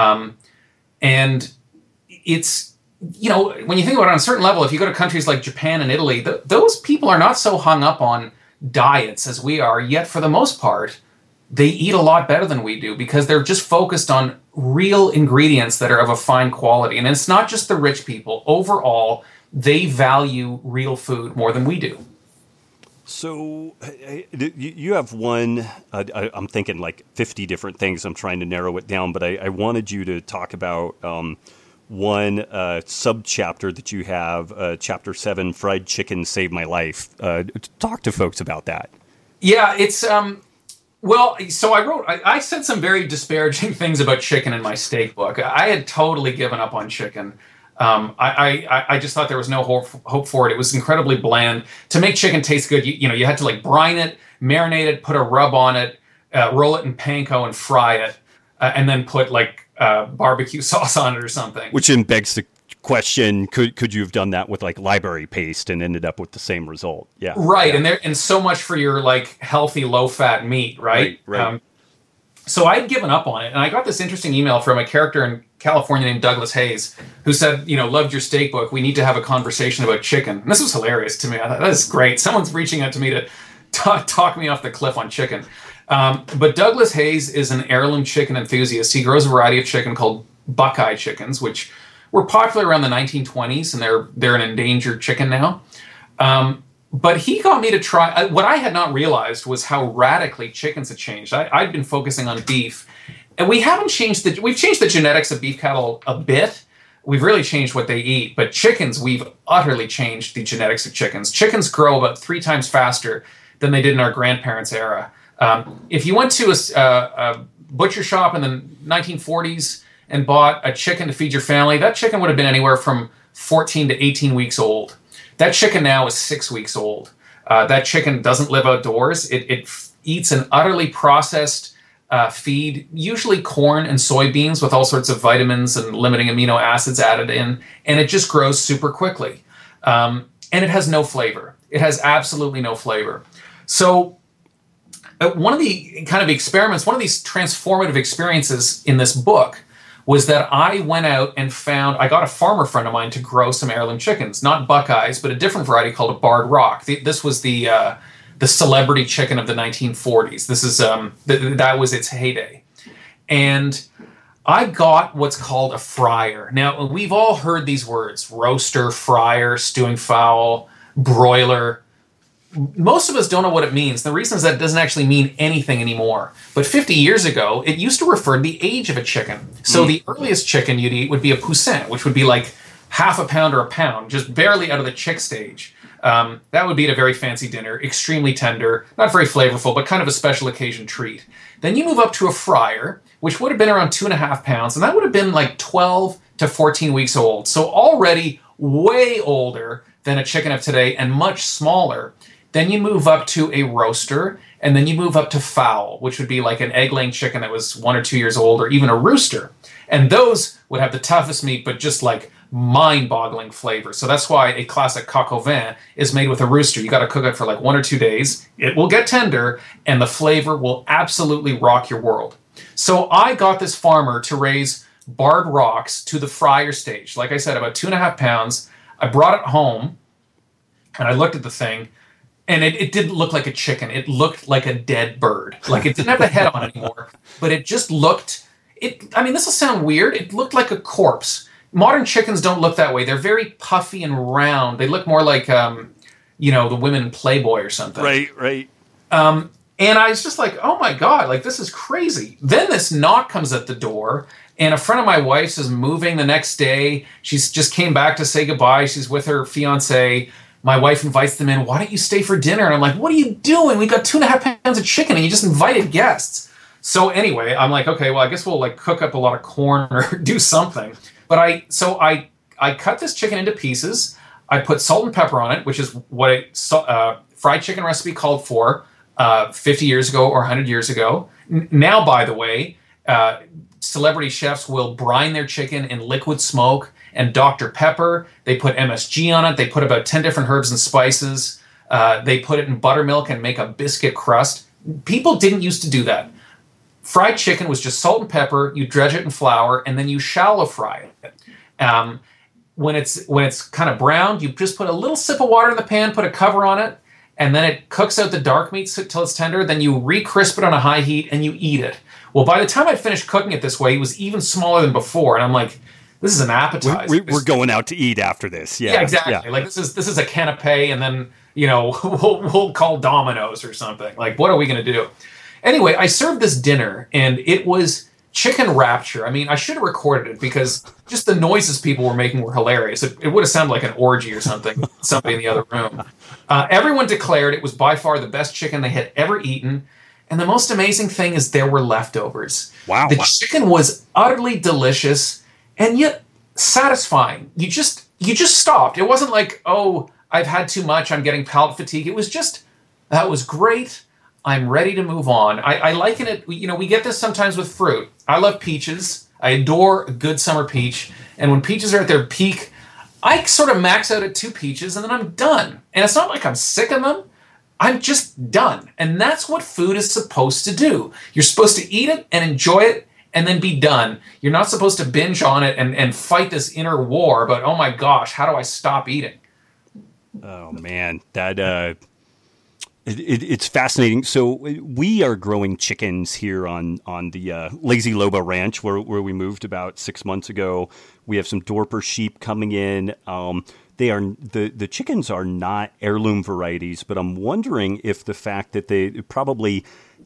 And it's, when you think about it on a certain level, if you go to countries like Japan and Italy, those people are not so hung up on diets as we are, yet for the most part, they eat a lot better than we do because they're just focused on real ingredients that are of a fine quality. And it's not just the rich people. Overall, they value real food more than we do.
So you have one, I'm thinking like 50 different things. I'm trying to narrow it down, but I wanted you to talk about one subchapter that you have, Chapter 7, Fried Chicken Saved My Life. Talk to folks about that.
Yeah, it's, well, so I said some very disparaging things about chicken in my steak book. I had totally given up on chicken. I just thought there was no hope for it. It was incredibly bland. To make chicken taste good, you had to like brine it, marinate it, put a rub on it, roll it in panko and fry it, and then put like barbecue sauce on it or something.
Which then begs the question: could you have done that with like library paste and ended up with the same result? Yeah,
right.
Yeah.
And so much for your like healthy low fat meat, right?
Right.
So I'd given up on it, and I got this interesting email from a character in California named Douglas Hayes, who said, loved your steak book. We need to have a conversation about chicken. And this was hilarious to me. I thought, that's great. Someone's reaching out to me to talk me off the cliff on chicken. But Douglas Hayes is an heirloom chicken enthusiast. He grows a variety of chicken called Buckeye chickens, which were popular around the 1920s, and they're an endangered chicken now. But he got me to try. What I had not realized was how radically chickens had changed. I'd been focusing on beef, and we've changed the genetics of beef cattle a bit. We've really changed what they eat, but chickens, we've utterly changed the genetics of chickens. Chickens grow about 3 times faster than they did in our grandparents' era. If you went to a butcher shop in the 1940s and bought a chicken to feed your family, that chicken would have been anywhere from 14 to 18 weeks old. That chicken now is 6 weeks old. That chicken doesn't live outdoors. It eats an utterly processed feed, usually corn and soybeans with all sorts of vitamins and limiting amino acids added in, and it just grows super quickly. And it has no flavor. It has absolutely no flavor. So one of the kind of experiments, one of these transformative experiences in this book was that I went out and I got a farmer friend of mine to grow some heirloom chickens, not Buckeyes, but a different variety called a Barred Rock. This was the celebrity chicken of the 1940s. This is that was its heyday. And I got what's called a fryer. Now, we've all heard these words: roaster, fryer, stewing fowl, broiler. Most of us don't know what it means. The reason is that it doesn't actually mean anything anymore. But 50 years ago, it used to refer to the age of a chicken. So the earliest chicken you'd eat would be a poussin, which would be like half a pound or a pound, just barely out of the chick stage. That would be at a very fancy dinner, extremely tender, not very flavorful, but kind of a special occasion treat. Then you move up to a fryer, which would have been around 2.5 pounds, and that would have been like 12 to 14 weeks old. So already way older than a chicken of today and much smaller. Then you move up to a roaster, and then you move up to fowl, which would be like an egg-laying chicken that was 1 or 2 years old, or even a rooster. And those would have the toughest meat, but just like mind-boggling flavor. So that's why a classic coq au vin is made with a rooster. You got to cook it for like 1 or 2 days. It will get tender, and the flavor will absolutely rock your world. So I got this farmer to raise Barred Rocks to the fryer stage. Like I said, about 2.5 pounds. I brought it home, and I looked at the thing, And it didn't look like a chicken. It looked like a dead bird. Like it didn't have a head on anymore, but it just looked, I mean, this will sound weird. It looked like a corpse. Modern chickens don't look that way. They're very puffy and round. They look more like, the women in Playboy or something.
Right.
And I was just like, oh my God, like this is crazy. Then this knock comes at the door, and a friend of my wife's is moving the next day. She's just came back to say goodbye. She's with her fiance. My wife invites them in. Why don't you stay for dinner? And I'm like, what are you doing? We got 2.5 pounds of chicken and you just invited guests. So anyway, I'm like, okay, well, I guess we'll like cook up a lot of corn or do something. But I cut this chicken into pieces. I put salt and pepper on it, which is what a fried chicken recipe called for 50 years ago or 100 years ago. Now, by the way, celebrity chefs will brine their chicken in liquid smoke and Dr. Pepper. They put MSG on it. They put about 10 different herbs and spices. They put it in buttermilk and make a biscuit crust. People didn't used to do that. Fried chicken was just salt and pepper. You dredge it in flour, and then you shallow fry it. When it's kind of browned, you just put a little sip of water in the pan, put a cover on it, and then it cooks out the dark meat till it's tender. Then you re-crisp it on a high heat, and you eat it. Well, by the time I finished cooking it this way, it was even smaller than before, and I'm like, this is an appetizer.
We're going out to eat after this. Yeah,
exactly.
Yeah.
Like this is a canapé, and then we'll call Domino's or something. Like, what are we going to do? Anyway, I served this dinner, and it was chicken rapture. I mean, I should have recorded it because just the noises people were making were hilarious. It would have sounded like an orgy or something. Somebody in the other room. Everyone declared it was by far the best chicken they had ever eaten. And the most amazing thing is there were leftovers.
Wow.
The chicken was utterly delicious and yet satisfying. You just stopped. It wasn't like, oh, I've had too much, I'm getting palate fatigue. It was just, that was great. I'm ready to move on. I liken it, we get this sometimes with fruit. I love peaches. I adore a good summer peach. And when peaches are at their peak, I sort of max out at 2 peaches and then I'm done. And it's not like I'm sick of them. I'm just done. And that's what food is supposed to do. You're supposed to eat it and enjoy it and then be done. You're not supposed to binge on it and fight this inner war, but oh my gosh, how do I stop eating?
Oh man, that it's fascinating. So we are growing chickens here on the Lazy Loba Ranch where we moved about 6 months ago. We have some Dorper sheep coming in. They are the chickens are not heirloom varieties, but I'm wondering if the fact that they probably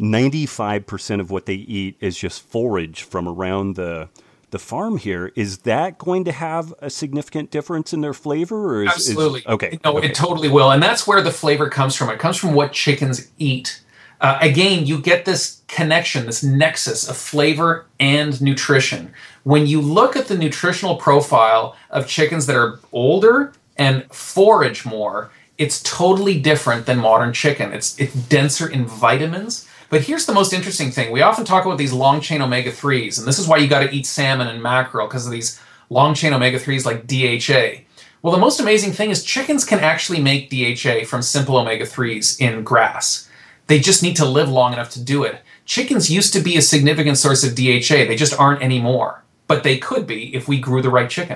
95% of what they eat is just forage from around the farm here, is that going to have a significant difference in their flavor? Or
Absolutely.
Okay.
No,
okay.
It totally will. And that's where the flavor comes from. It comes from what chickens eat. Again, you get this connection, this nexus of flavor and nutrition. When you look at the nutritional profile of chickens that are older and forage more, it's totally different than modern chicken. It's denser in vitamins. But here's the most interesting thing. We often talk about these long-chain omega-3s, and this is why you got to eat salmon and mackerel, because of these long-chain omega-3s like DHA. Well, the most amazing thing is chickens can actually make DHA from simple omega-3s in grass. They just need to live long enough to do it. Chickens used to be a significant source of DHA. They just aren't anymore. But they could be if we grew the right chicken.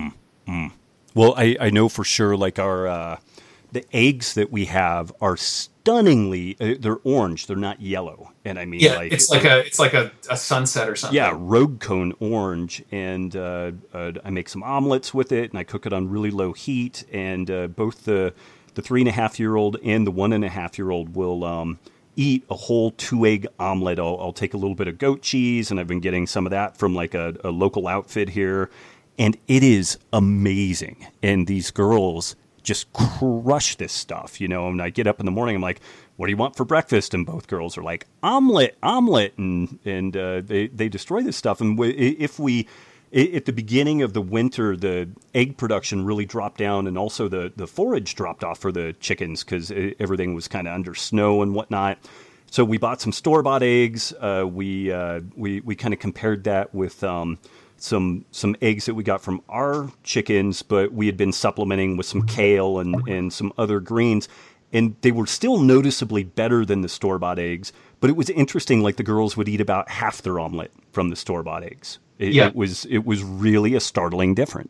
Well, I know for sure, like our the eggs that we have are stunningly they're orange. They're not yellow. And I mean,
yeah, it's like a sunset or something.
Yeah, rogue cone orange. And I make some omelets with it, and I cook it on really low heat. And both the 3.5-year-old and the 1.5-year-old will eat a whole 2-egg omelet. I'll take a little bit of goat cheese, and I've been getting some of that from like a local outfit here. And it is amazing. And these girls just crush this stuff, and I get up in the morning, I'm like, what do you want for breakfast? And both girls are like, omelet. And they destroy this stuff. And if we, at the beginning of the winter, the egg production really dropped down, and also the forage dropped off for the chickens because everything was kind of under snow and whatnot. So we bought some store-bought eggs. We kind of compared that with some eggs that we got from our chickens, but we had been supplementing with some kale and some other greens, and they were still noticeably better than the store-bought eggs. But it was interesting, like the girls would eat about half their omelet from the store-bought eggs. It was really a startling difference.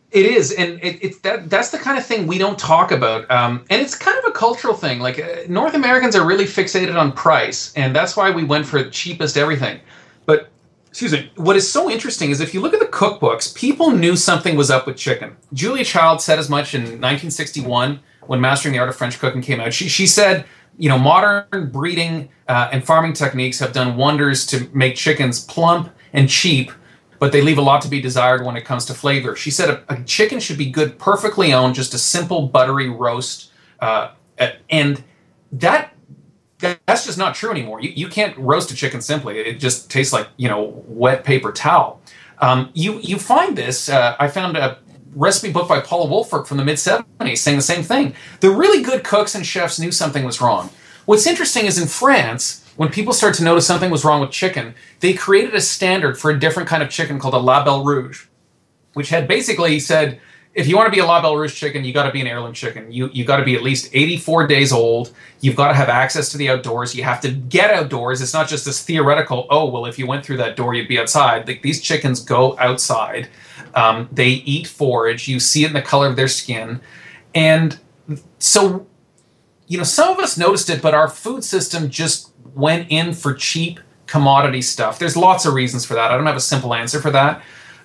It is, and that's the kind of thing we don't talk about, and it's kind of a cultural thing. Like North Americans are really fixated on price, and that's why we went for the cheapest everything. But excuse me, what is so interesting is if you look at the cookbooks, people knew something was up with chicken. Julia Child said as much in 1961 when Mastering the Art of French Cooking came out. She said, modern breeding and farming techniques have done wonders to make chickens plump and cheap, but they leave a lot to be desired when it comes to flavor. She said a chicken should be good, perfectly owned, just a simple buttery roast. And that's just not true anymore. You can't roast a chicken simply. It just tastes like, wet paper towel. You find this, I found a recipe book by Paula Wolfert from the mid-70s saying the same thing. The really good cooks and chefs knew something was wrong. What's interesting is in France, when people started to notice something was wrong with chicken, they created a standard for a different kind of chicken called a La Belle Rouge, which had basically said, if you want to be a La Belle Rouge chicken, you got to be an heirloom chicken. You got to be at least 84 days old. You've got to have access to the outdoors. You have to get outdoors. It's not just this theoretical, if you went through that door, you'd be outside. Like, these chickens go outside. They eat forage. You see it in the color of their skin. And so, some of us noticed it, but our food system just went in for cheap commodity stuff. There's lots of reasons for that. I don't have a simple answer for that.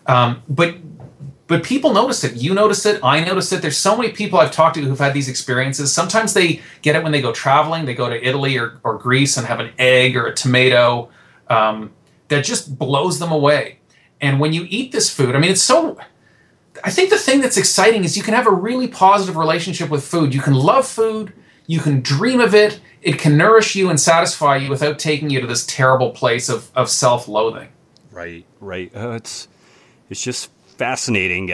But people noticed it. You noticed it. I noticed it. There's so many people I've talked to who've had these experiences. Sometimes they get it when they go traveling. They go to Italy or Greece and have an egg or a tomato that just blows them away. And when you eat this food, I think the thing that's exciting is you can have a really positive relationship with food. You can love food. You can dream of it. It can nourish you and satisfy you without taking you to this terrible place of self-loathing.
Right. It's just fascinating.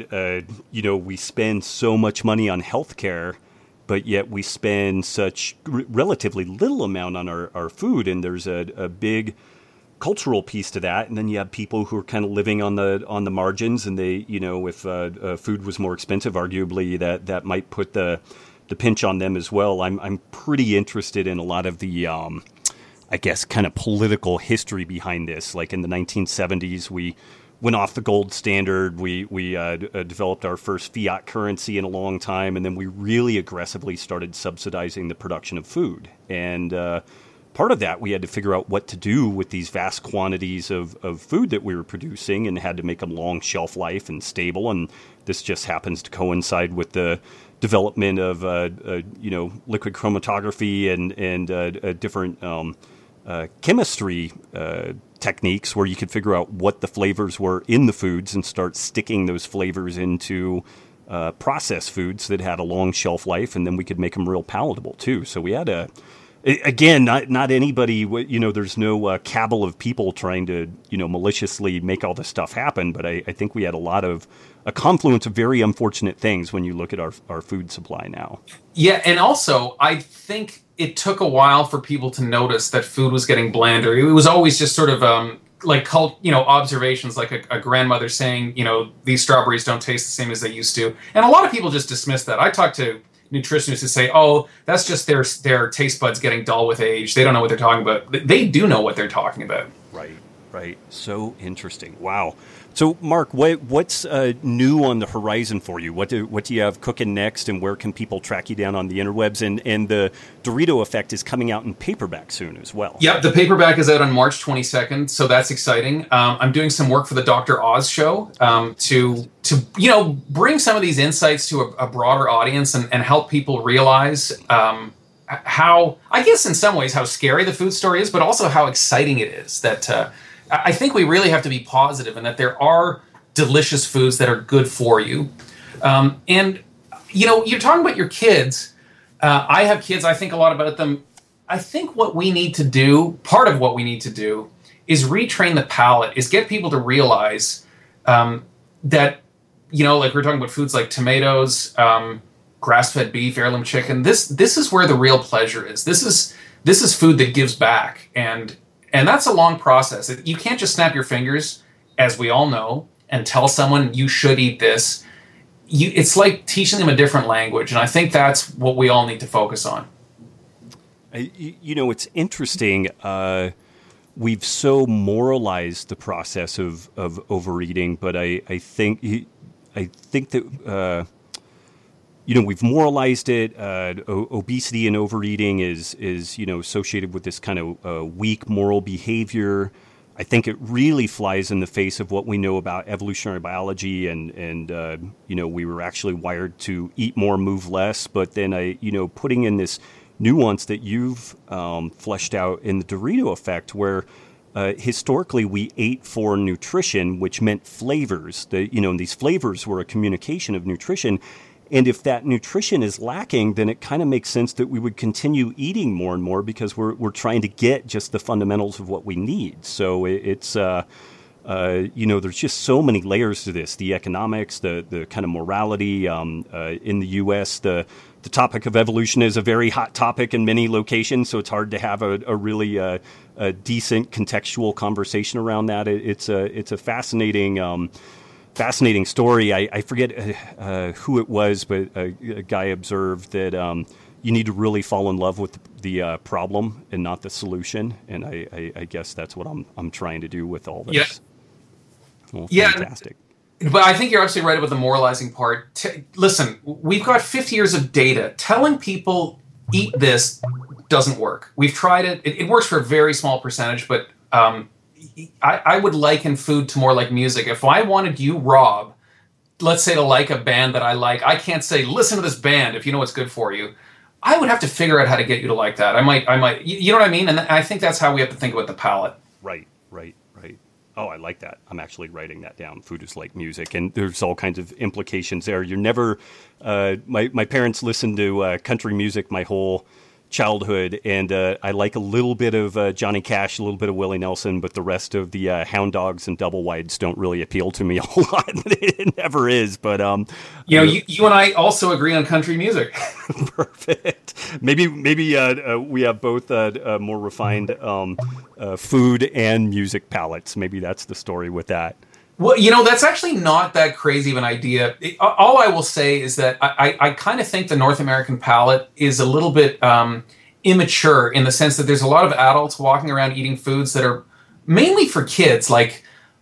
We spend so much money on healthcare, but yet we spend such relatively little amount on our food, and there's a big cultural piece to that. And then you have people who are kind of living on the margins, and they, if food was more expensive, arguably that might put the pinch on them as well. I'm pretty interested in a lot of the kind of political history behind this. Like in the 1970s, we went off the gold standard. We developed our first fiat currency in a long time, and then we really aggressively started subsidizing the production of food. And part of that, we had to figure out what to do with these vast quantities of food that we were producing, and had to make them long shelf life and stable. And this just happens to coincide with the development of liquid chromatography and different chemistry techniques where you could figure out what the flavors were in the foods and start sticking those flavors into processed foods that had a long shelf life, and then we could make them real palatable too. So we had again, not anybody, there's no cabal of people trying to, maliciously make all this stuff happen. But I think we had a confluence of very unfortunate things when you look at our food supply now.
Yeah. And also, I think it took a while for people to notice that food was getting blander. It was always just sort of observations, like a grandmother saying, these strawberries don't taste the same as they used to. And a lot of people just dismiss that. I talked to nutritionists who say, that's just their taste buds getting dull with age. They don't know what they're talking about. They do know what they're talking about.
Right. So interesting. Wow. So, Mark, what's new on the horizon for you? What do you have cooking next, and where can people track you down on the interwebs? And the Dorito Effect is coming out in paperback soon as well.
Yep, the paperback is out on March 22nd, so that's exciting. I'm doing some work for the Dr. Oz show to bring some of these insights to a broader audience and help people realize how, I guess in some ways, how scary the food story is, but also how exciting it is. That I think we really have to be positive, and that there are delicious foods that are good for you. And you're talking about your kids. I have kids. I think a lot about them. I think what we need to do, part of what we need to do, is retrain the palate, is get people to realize that, like we're talking about foods like tomatoes, grass-fed beef, heirloom chicken. This is where the real pleasure is. This is food that gives back, and that's a long process. You can't just snap your fingers, as we all know, and tell someone you should eat this. It's like teaching them a different language, and I think that's what we all need to focus on.
It's interesting. We've so moralized the process of overeating, but I think I think that we've moralized it. Obesity and overeating is associated with this kind of weak moral behavior. I think it really flies in the face of what we know about evolutionary biology, and we were actually wired to eat more, move less. But then putting in this nuance that you've fleshed out in the Dorito effect, where historically we ate for nutrition, which meant flavors. And these flavors were a communication of nutrition. And if that nutrition is lacking, then it kind of makes sense that we would continue eating more and more because we're trying to get just the fundamentals of what we need. So it's there's just so many layers to this: the economics, the kind of morality. In the U.S., the topic of evolution is a very hot topic in many locations, so it's hard to have a really a decent contextual conversation around that. It's a fascinating. Fascinating story. I forget who it was, but a guy observed that you need to really fall in love with the problem and not the solution. And I guess that's what I'm trying to do with all this.
Yeah.
Well, fantastic.
But I think you're absolutely right about the moralizing part. Listen, we've got 50 years of data. Telling people eat this doesn't work. We've tried it. It works for a very small percentage, but I would liken food to more like music. If I wanted you, Rob, let's say to like a band that I like, I can't say, listen to this band if you know what's good for you. I would have to figure out how to get you to like that. I might, you know what I mean? And I think that's how we have to think about the palate.
Right. Oh, I like that. I'm actually writing that down. Food is like music, and there's all kinds of implications there. You're never, my parents listened to country music my whole childhood, and I like a little bit of Johnny Cash, a little bit of Willie Nelson, but the rest of the Hound Dogs and Double Wides don't really appeal to me a whole lot. It never is, but
you and I also agree on country music.
Perfect. Maybe we have both more refined food and music palates. Maybe that's the story with that.
Well, that's actually not that crazy of an idea. All I will say is that I kind of think the North American palate is a little bit immature in the sense that there's a lot of adults walking around eating foods that are mainly for kids, like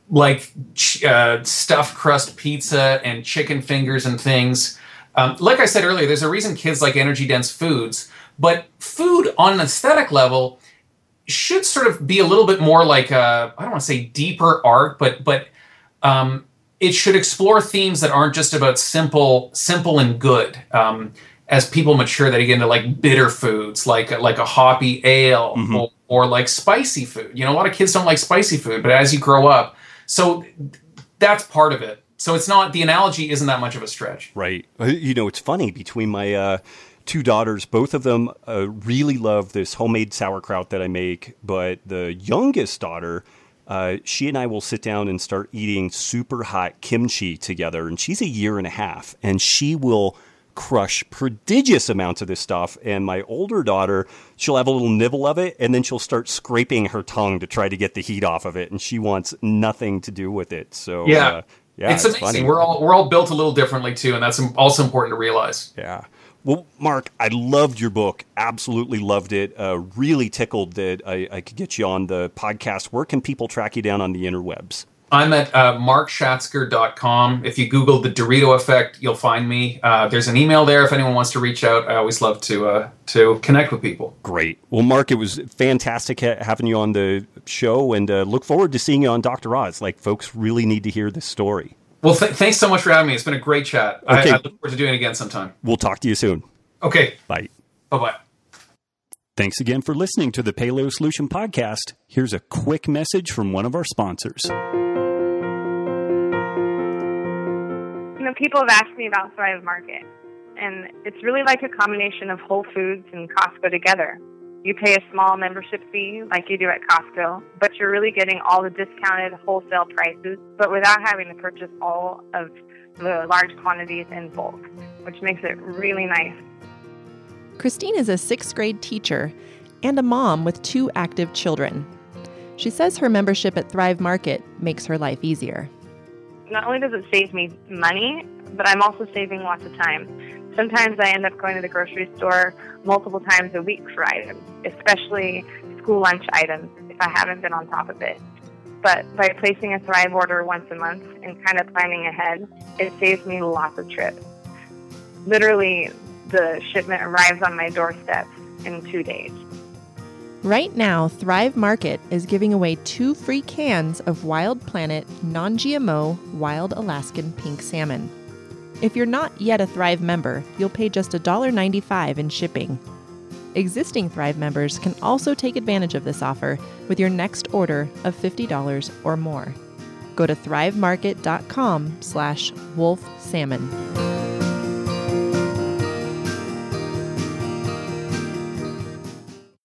stuffed crust pizza and chicken fingers and things. Like I said earlier, there's a reason kids like energy-dense foods, but food on an aesthetic level should sort of be a little bit more like I don't want to say deeper art, but it should explore themes that aren't just about simple and good. As people mature, they get into like bitter foods, like a hoppy ale, mm-hmm. or like spicy food. A lot of kids don't like spicy food, but as you grow up, so that's part of it. So it's not, the analogy isn't that much of a stretch.
Right. It's funny, between my two daughters, both of them really love this homemade sauerkraut that I make, but the youngest daughter, she and I will sit down and start eating super hot kimchi together. And she's 1.5 years, and she will crush prodigious amounts of this stuff. And my older daughter, she'll have a little nibble of it, and then she'll start scraping her tongue to try to get the heat off of it. And she wants nothing to do with it. So
yeah, it's amazing.
Funny.
We're all built a little differently too. And that's also important to realize.
Yeah. Well, Mark, I loved your book. Absolutely loved it. Really tickled that I could get you on the podcast. Where can people track you down on the interwebs?
I'm at markschatzker.com. If you Google the Dorito Effect, you'll find me. There's an email there if anyone wants to reach out. I always love to connect with people.
Great. Well, Mark, it was fantastic having you on the show, and look forward to seeing you on Dr. Oz. Folks really need to hear this story.
Well, thanks so much for having me. It's been a great chat. Okay. I look forward to doing it again sometime.
We'll talk to you soon.
Okay.
Bye.
Bye-bye.
Thanks again for listening to the Paleo Solution Podcast. Here's a quick message from one of our sponsors.
People have asked me about Thrive Market, and it's really like a combination of Whole Foods and Costco together. You pay a small membership fee like you do at Costco, but you're really getting all the discounted wholesale prices, but without having to purchase all of the large quantities in bulk, which makes it really nice.
Christine is a 6th grade teacher and a mom with 2 active children. She says her membership at Thrive Market makes her life easier.
Not only does it save me money, but I'm also saving lots of time. Sometimes I end up going to the grocery store multiple times a week for items, especially school lunch items, if I haven't been on top of it. But by placing a Thrive order once a month and kind of planning ahead, it saves me lots of trips. Literally, the shipment arrives on my doorstep in 2 days.
Right now, Thrive Market is giving away 2 free cans of Wild Planet non-GMO wild Alaskan pink salmon. If you're not yet a Thrive member, you'll pay just $1.95 in shipping. Existing Thrive members can also take advantage of this offer with your next order of $50 or more. Go to thrivemarket.com/wolfsalmon.